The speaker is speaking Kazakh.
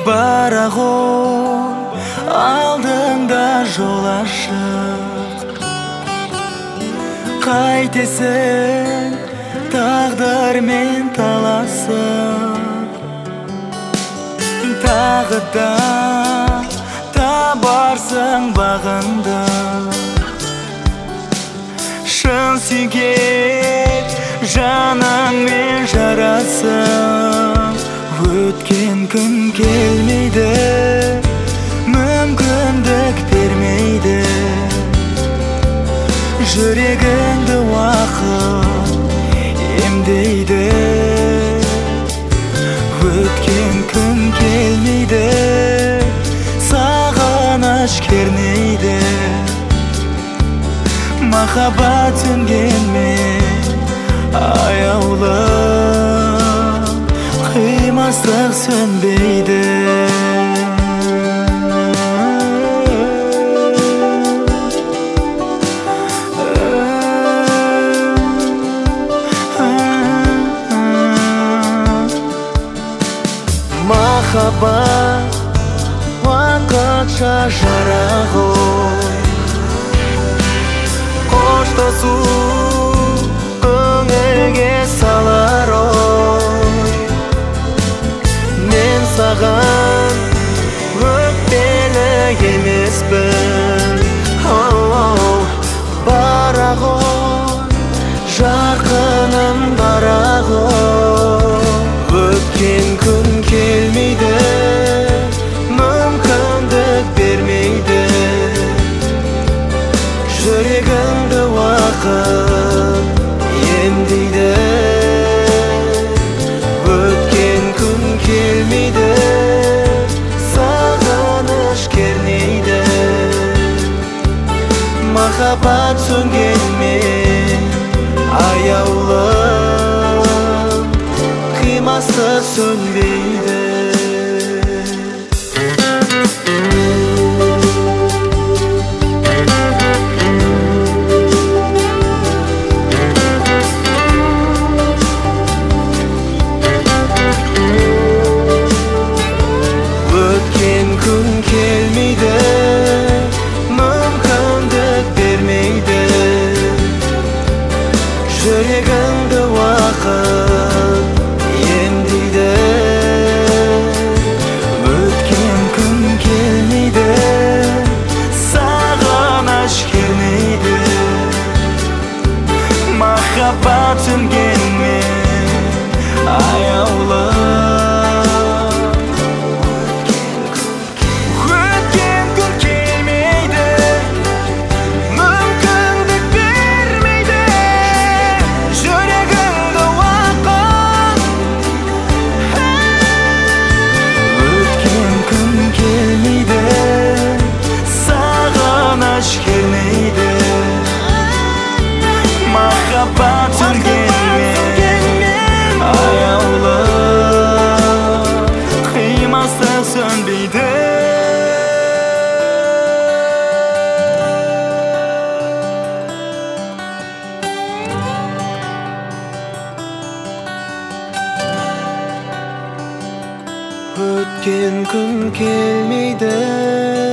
Бірақ ол алдыңда жол ашық. Қайтесің тағдырмен таласып, тағы да табарсың бағыңды. Шын сүйген жаныңмен жарасып, өткен күн келмейді, мүмкіндік бермейді. Жүрегіңді уақыт емдейді. Өткен күн келмейді, сағыныш кернейді. Махаббат сөнгенмен аяулы, қимастық сөнбейді. Махаббат уақытша жарақ ғой, қоштасу көңілге салар ой. Мен саған өкпелі емеспін, бірақ ой, жарқыным бірақ ой. Өткен күн келмейді, мүмкіндік бермейді. Жүрегіңді уақыт емдейді. Өткен күн келмейді, сағыныш кернейді. Махаббат сөнгенмен аяулы, қимастық сөнбейді. Өткен күн келмейді, мүмкіндік бермейді. Жүрегіңді уақыт емдейді. Өткен күн келмейді, сағыныш кернейді. Махаббат сөнгенмен аяулы, махаббат сөнгенмен аяулы, қимастық сөнбейді. Өткен күн келмейді,